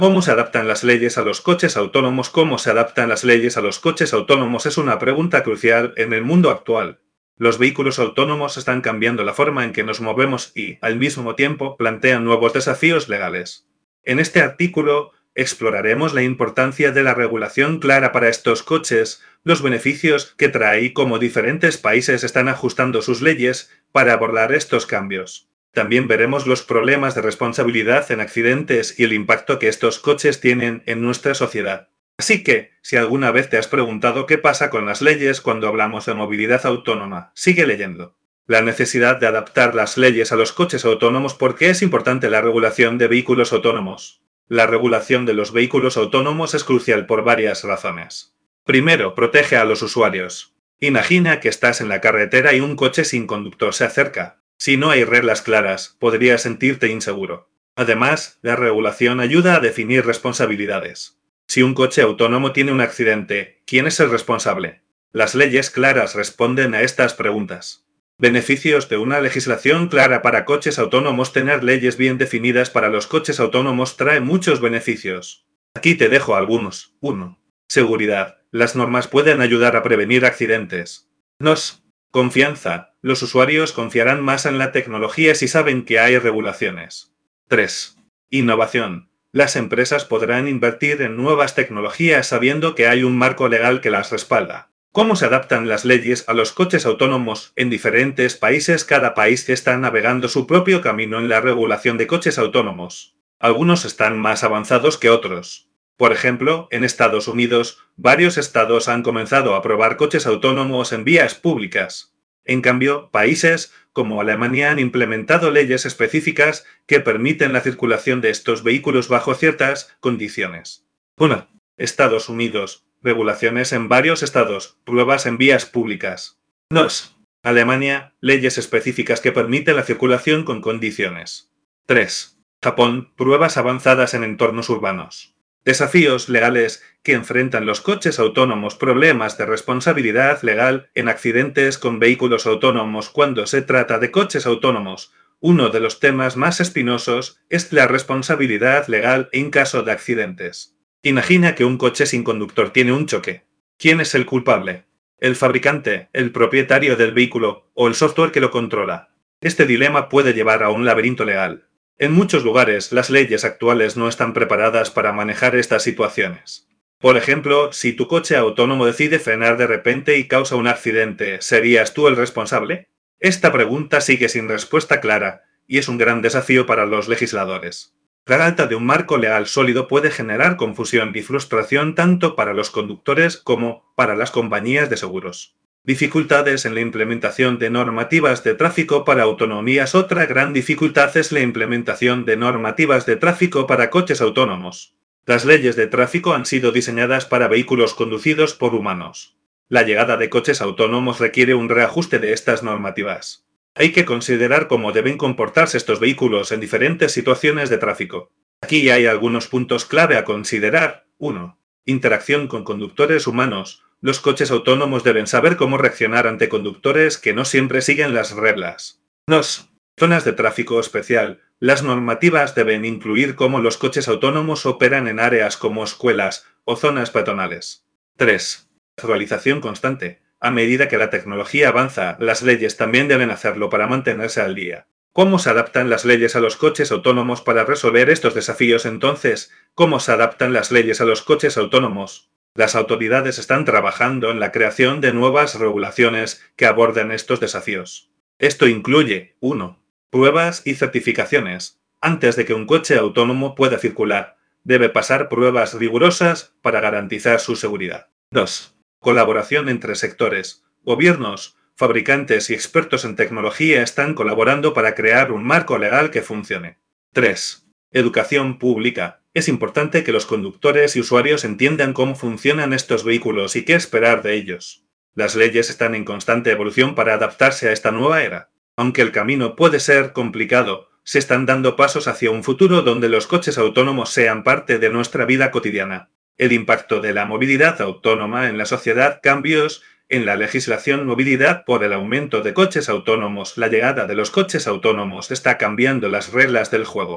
¿Cómo se adaptan las leyes a los coches autónomos? ¿Cómo se adaptan las leyes a los coches autónomos? Es una pregunta crucial en el mundo actual. Los vehículos autónomos están cambiando la forma en que nos movemos y, al mismo tiempo, plantean nuevos desafíos legales. En este artículo, exploraremos la importancia de la regulación clara para estos coches, los beneficios que trae y cómo diferentes países están ajustando sus leyes para abordar estos cambios. También veremos los problemas de responsabilidad en accidentes y el impacto que estos coches tienen en nuestra sociedad. Así que, si alguna vez te has preguntado qué pasa con las leyes cuando hablamos de movilidad autónoma, sigue leyendo. La necesidad de adaptar las leyes a los coches autónomos. ¿Por qué es importante la regulación de vehículos autónomos? La regulación de los vehículos autónomos es crucial por varias razones. Primero, protege a los usuarios. Imagina que estás en la carretera y un coche sin conductor se acerca. Si no hay reglas claras, podrías sentirte inseguro. Además, la regulación ayuda a definir responsabilidades. Si un coche autónomo tiene un accidente, ¿quién es el responsable? Las leyes claras responden a estas preguntas. Beneficios de una legislación clara para coches autónomos. Tener leyes bien definidas para los coches autónomos trae muchos beneficios. Aquí te dejo algunos. 1. Seguridad. Las normas pueden ayudar a prevenir accidentes. 2. Confianza. Los usuarios confiarán más en la tecnología si saben que hay regulaciones. 3. Innovación. Las empresas podrán invertir en nuevas tecnologías sabiendo que hay un marco legal que las respalda. ¿Cómo se adaptan las leyes a los coches autónomos en diferentes países? Cada país está navegando su propio camino en la regulación de coches autónomos. Algunos están más avanzados que otros. Por ejemplo, en Estados Unidos, varios estados han comenzado a probar coches autónomos en vías públicas. En cambio, países como Alemania han implementado leyes específicas que permiten la circulación de estos vehículos bajo ciertas condiciones. 1. Estados Unidos. Regulaciones en varios estados, pruebas en vías públicas. 2. Alemania. Leyes específicas que permiten la circulación con condiciones. 3. Japón. Pruebas avanzadas en entornos urbanos. Desafíos legales que enfrentan los coches autónomos. Problemas de responsabilidad legal en accidentes con vehículos autónomos. Cuando se trata de coches autónomos, uno de los temas más espinosos es la responsabilidad legal en caso de accidentes. Imagina que un coche sin conductor tiene un choque. ¿Quién es el culpable? ¿El fabricante, el propietario del vehículo o el software que lo controla? Este dilema puede llevar a un laberinto legal. En muchos lugares, las leyes actuales no están preparadas para manejar estas situaciones. Por ejemplo, si tu coche autónomo decide frenar de repente y causa un accidente, ¿serías tú el responsable? Esta pregunta sigue sin respuesta clara, y es un gran desafío para los legisladores. La falta de un marco legal sólido puede generar confusión y frustración tanto para los conductores como para las compañías de seguros. Dificultades en la implementación de normativas de tráfico para autonomías. Otra gran dificultad es la implementación de normativas de tráfico para coches autónomos. Las leyes de tráfico han sido diseñadas para vehículos conducidos por humanos. La llegada de coches autónomos requiere un reajuste de estas normativas. Hay que considerar cómo deben comportarse estos vehículos en diferentes situaciones de tráfico. Aquí hay algunos puntos clave a considerar. 1. Interacción con conductores humanos. Los coches autónomos deben saber cómo reaccionar ante conductores que no siempre siguen las reglas. 2. Zonas de tráfico especial. Las normativas deben incluir cómo los coches autónomos operan en áreas como escuelas o zonas peatonales. 3. Actualización constante. A medida que la tecnología avanza, las leyes también deben hacerlo para mantenerse al día. ¿Cómo se adaptan las leyes a los coches autónomos para resolver estos desafíos? Entonces, ¿cómo se adaptan las leyes a los coches autónomos? Las autoridades están trabajando en la creación de nuevas regulaciones que aborden estos desafíos. Esto incluye 1. Pruebas y certificaciones. Antes de que un coche autónomo pueda circular, debe pasar pruebas rigurosas para garantizar su seguridad. 2. Colaboración entre sectores. Gobiernos, fabricantes y expertos en tecnología están colaborando para crear un marco legal que funcione. 3. Educación pública. Es importante que los conductores y usuarios entiendan cómo funcionan estos vehículos y qué esperar de ellos. Las leyes están en constante evolución para adaptarse a esta nueva era. Aunque el camino puede ser complicado, se están dando pasos hacia un futuro donde los coches autónomos sean parte de nuestra vida cotidiana. El impacto de la movilidad autónoma en la sociedad. Cambios en la legislación. Movilidad por el aumento de coches autónomos. La llegada de los coches autónomos está cambiando las reglas del juego.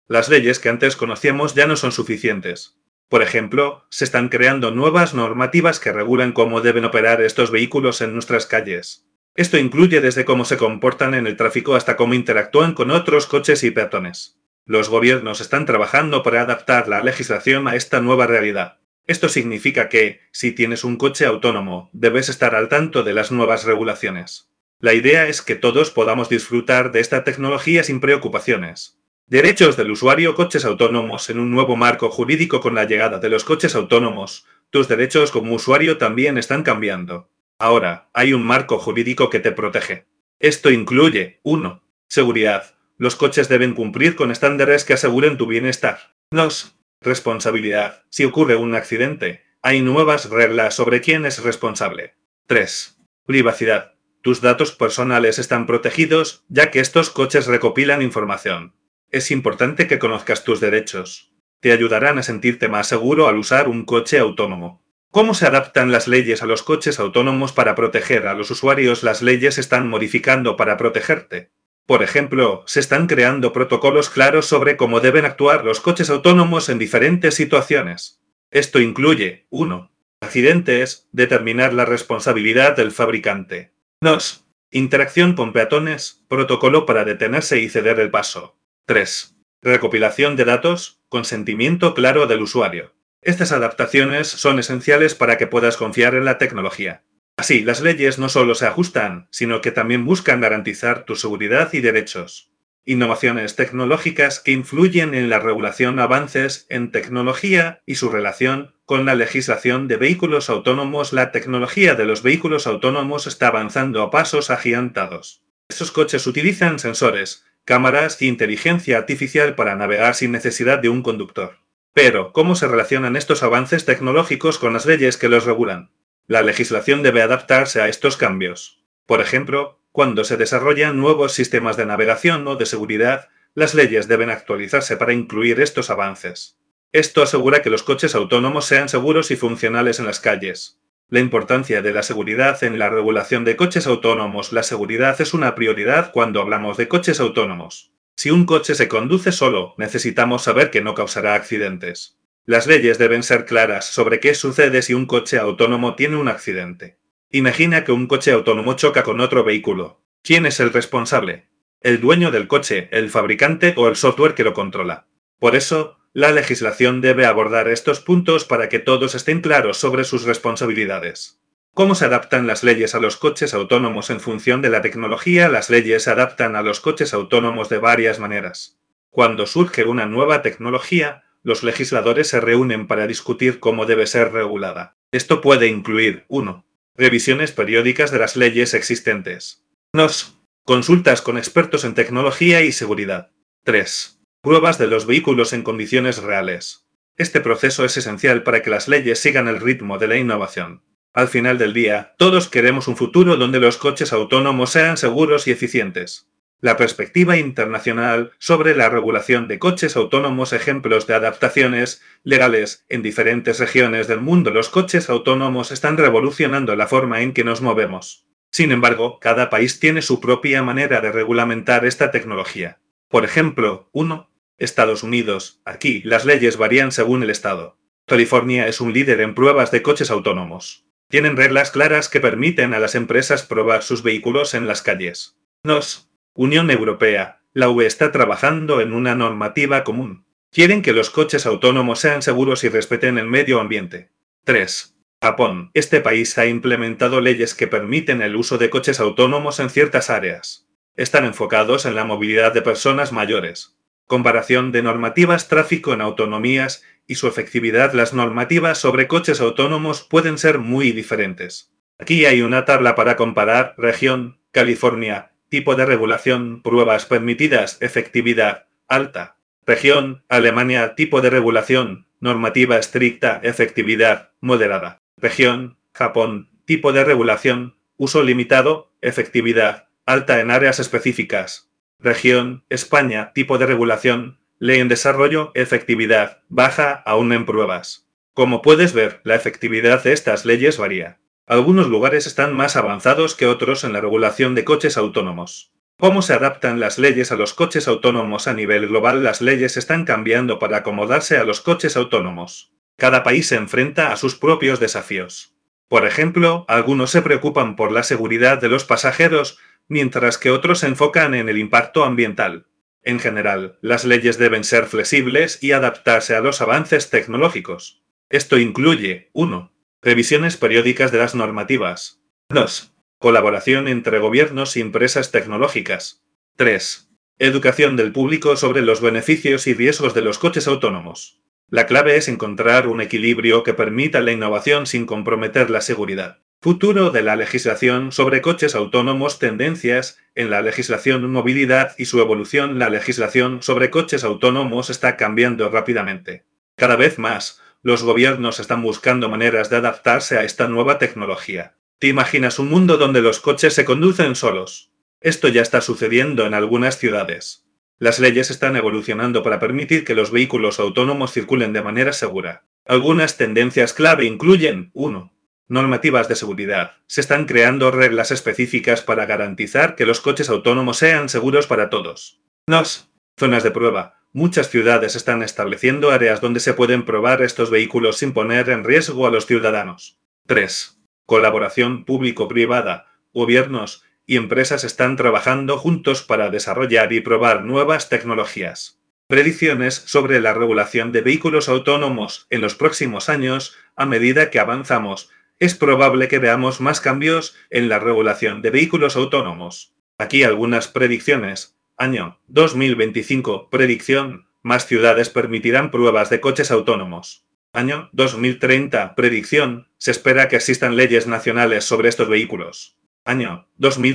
Las leyes que antes conocíamos ya no son suficientes. Por ejemplo, se están creando nuevas normativas que regulan cómo deben operar estos vehículos en nuestras calles. Esto incluye desde cómo se comportan en el tráfico hasta cómo interactúan con otros coches y peatones. Los gobiernos están trabajando para adaptar la legislación a esta nueva realidad. Esto significa que, si tienes un coche autónomo, debes estar al tanto de las nuevas regulaciones. La idea es que todos podamos disfrutar de esta tecnología sin preocupaciones. Derechos del usuario, coches autónomos en un nuevo marco jurídico. Con la llegada de los coches autónomos, tus derechos como usuario también están cambiando. Ahora, hay un marco jurídico que te protege. Esto incluye 1. Seguridad. Los coches deben cumplir con estándares que aseguren tu bienestar. 2. Responsabilidad. Si ocurre un accidente, hay nuevas reglas sobre quién es responsable. 3. Privacidad. Tus datos personales están protegidos, ya que estos coches recopilan información. Es importante que conozcas tus derechos. Te ayudarán a sentirte más seguro al usar un coche autónomo. ¿Cómo se adaptan las leyes a los coches autónomos para proteger a los usuarios? Las leyes se están modificando para protegerte. Por ejemplo, se están creando protocolos claros sobre cómo deben actuar los coches autónomos en diferentes situaciones. Esto incluye 1. Accidentes, determinar la responsabilidad del fabricante. 2. Interacción con peatones, protocolo para detenerse y ceder el paso. 3. Recopilación de datos, consentimiento claro del usuario. Estas adaptaciones son esenciales para que puedas confiar en la tecnología. Así, las leyes no solo se ajustan, sino que también buscan garantizar tu seguridad y derechos. Innovaciones tecnológicas que influyen en la regulación, avances en tecnología y su relación con la legislación de vehículos autónomos. La tecnología de los vehículos autónomos está avanzando a pasos agigantados. Estos coches utilizan sensores, cámaras e inteligencia artificial para navegar sin necesidad de un conductor. Pero, ¿cómo se relacionan estos avances tecnológicos con las leyes que los regulan? La legislación debe adaptarse a estos cambios. Por ejemplo, cuando se desarrollan nuevos sistemas de navegación o de seguridad, las leyes deben actualizarse para incluir estos avances. Esto asegura que los coches autónomos sean seguros y funcionales en las calles. La importancia de la seguridad en la regulación de coches autónomos. La seguridad es una prioridad cuando hablamos de coches autónomos. Si un coche se conduce solo, necesitamos saber que no causará accidentes. Las leyes deben ser claras sobre qué sucede si un coche autónomo tiene un accidente. Imagina que un coche autónomo choca con otro vehículo. ¿Quién es el responsable? ¿El dueño del coche, el fabricante o el software que lo controla? Por eso, la legislación debe abordar estos puntos para que todos estén claros sobre sus responsabilidades. ¿Cómo se adaptan las leyes a los coches autónomos en función de la tecnología? Las leyes se adaptan a los coches autónomos de varias maneras. Cuando surge una nueva tecnología, los legisladores se reúnen para discutir cómo debe ser regulada. Esto puede incluir 1. Revisiones periódicas de las leyes existentes. 2. Consultas con expertos en tecnología y seguridad. 3. Pruebas de los vehículos en condiciones reales. Este proceso es esencial para que las leyes sigan el ritmo de la innovación. Al final del día, todos queremos un futuro donde los coches autónomos sean seguros y eficientes. La perspectiva internacional sobre la regulación de coches autónomos. Ejemplos de adaptaciones legales en diferentes regiones del mundo. Los coches autónomos están revolucionando la forma en que nos movemos. Sin embargo, cada país tiene su propia manera de regulamentar esta tecnología. Por ejemplo, 1. Estados Unidos. Aquí, las leyes varían según el estado. California es un líder en pruebas de coches autónomos. Tienen reglas claras que permiten a las empresas probar sus vehículos en las calles. 2. Unión Europea. La UE está trabajando en una normativa común. Quieren que los coches autónomos sean seguros y respeten el medio ambiente. 3. Japón. Este país ha implementado leyes que permiten el uso de coches autónomos en ciertas áreas. Están enfocados en la movilidad de personas mayores. Comparación de normativas, tráfico en autonomías y su efectividad. Las normativas sobre coches autónomos pueden ser muy diferentes. Aquí hay una tabla para comparar. Región, California. Tipo de regulación, pruebas permitidas, efectividad, alta. Región, Alemania. Tipo de regulación, normativa estricta, efectividad, moderada. Región, Japón. Tipo de regulación, uso limitado, efectividad, alta en áreas específicas. Región, España. Tipo de regulación, ley en desarrollo, efectividad, baja aún en pruebas. Como puedes ver, la efectividad de estas leyes varía. Algunos lugares están más avanzados que otros en la regulación de coches autónomos. ¿Cómo se adaptan las leyes a los coches autónomos a nivel global? Las leyes están cambiando para acomodarse a los coches autónomos. Cada país se enfrenta a sus propios desafíos. Por ejemplo, algunos se preocupan por la seguridad de los pasajeros, mientras que otros se enfocan en el impacto ambiental. En general, las leyes deben ser flexibles y adaptarse a los avances tecnológicos. Esto incluye 1. Revisiones periódicas de las normativas. 2. Colaboración entre gobiernos y empresas tecnológicas. 3. Educación del público sobre los beneficios y riesgos de los coches autónomos. La clave es encontrar un equilibrio que permita la innovación sin comprometer la seguridad. Futuro de la legislación sobre coches autónomos. Tendencias en la legislación movilidad y su evolución. La legislación sobre coches autónomos está cambiando rápidamente. Cada vez más, los gobiernos están buscando maneras de adaptarse a esta nueva tecnología. ¿Te imaginas un mundo donde los coches se conducen solos? Esto ya está sucediendo en algunas ciudades. Las leyes están evolucionando para permitir que los vehículos autónomos circulen de manera segura. Algunas tendencias clave incluyen 1. Normativas de seguridad. Se están creando reglas específicas para garantizar que los coches autónomos sean seguros para todos. 2. Zonas de prueba. Muchas ciudades están estableciendo áreas donde se pueden probar estos vehículos sin poner en riesgo a los ciudadanos. 3. Colaboración público-privada. Gobiernos y empresas están trabajando juntos para desarrollar y probar nuevas tecnologías. Predicciones sobre la regulación de vehículos autónomos en los próximos años. A medida que avanzamos, es probable que veamos más cambios en la regulación de vehículos autónomos. Aquí algunas predicciones. Año 2025. Predicción: más ciudades permitirán pruebas de coches autónomos. Año 2030. Predicción: se espera que existan leyes nacionales sobre estos vehículos. Año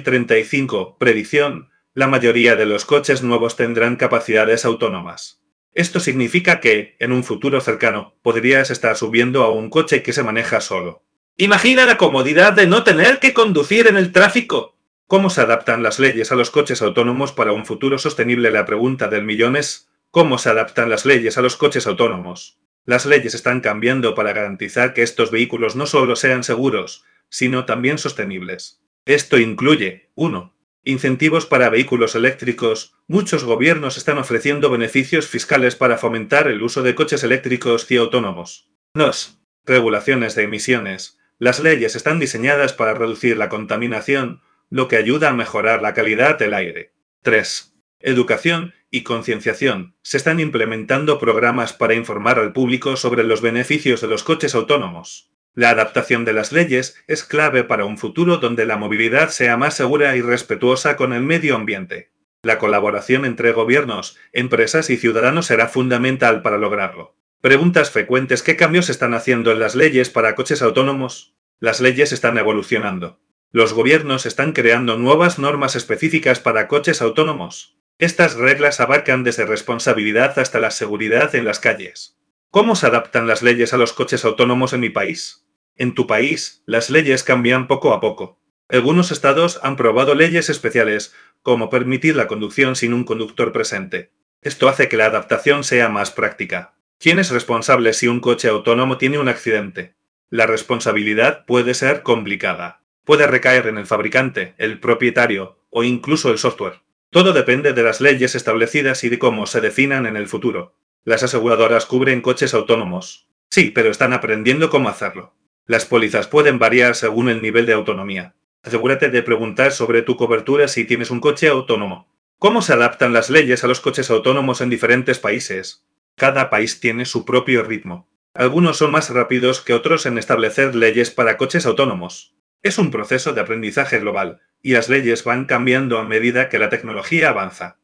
2035. Predicción: la mayoría de los coches nuevos tendrán capacidades autónomas. Esto significa que, en un futuro cercano, podrías estar subiendo a un coche que se maneja solo. Imagina la comodidad de no tener que conducir en el tráfico. ¿Cómo se adaptan las leyes a los coches autónomos para un futuro sostenible? La pregunta del millón es: ¿cómo se adaptan las leyes a los coches autónomos? Las leyes están cambiando para garantizar que estos vehículos no solo sean seguros, sino también sostenibles. Esto incluye 1. Incentivos para vehículos eléctricos. Muchos gobiernos están ofreciendo beneficios fiscales para fomentar el uso de coches eléctricos y autónomos. 2. Regulaciones de emisiones. Las leyes están diseñadas para reducir la contaminación, lo que ayuda a mejorar la calidad del aire. 3. Educación y concienciación. Se están implementando programas para informar al público sobre los beneficios de los coches autónomos. La adaptación de las leyes es clave para un futuro donde la movilidad sea más segura y respetuosa con el medio ambiente. La colaboración entre gobiernos, empresas y ciudadanos será fundamental para lograrlo. Preguntas frecuentes: ¿qué cambios se están haciendo en las leyes para coches autónomos? Las leyes están evolucionando. Los gobiernos están creando nuevas normas específicas para coches autónomos. Estas reglas abarcan desde responsabilidad hasta la seguridad en las calles. ¿Cómo se adaptan las leyes a los coches autónomos en mi país? En tu país, las leyes cambian poco a poco. Algunos estados han aprobado leyes especiales, como permitir la conducción sin un conductor presente. Esto hace que la adaptación sea más práctica. ¿Quién es responsable si un coche autónomo tiene un accidente? La responsabilidad puede ser complicada. Puede recaer en el fabricante, el propietario o incluso el software. Todo depende de las leyes establecidas y de cómo se definan en el futuro. Las aseguradoras cubren coches autónomos. Sí, pero están aprendiendo cómo hacerlo. Las pólizas pueden variar según el nivel de autonomía. Asegúrate de preguntar sobre tu cobertura si tienes un coche autónomo. ¿Cómo se adaptan las leyes a los coches autónomos en diferentes países? Cada país tiene su propio ritmo. Algunos son más rápidos que otros en establecer leyes para coches autónomos. Es un proceso de aprendizaje global, y las leyes van cambiando a medida que la tecnología avanza.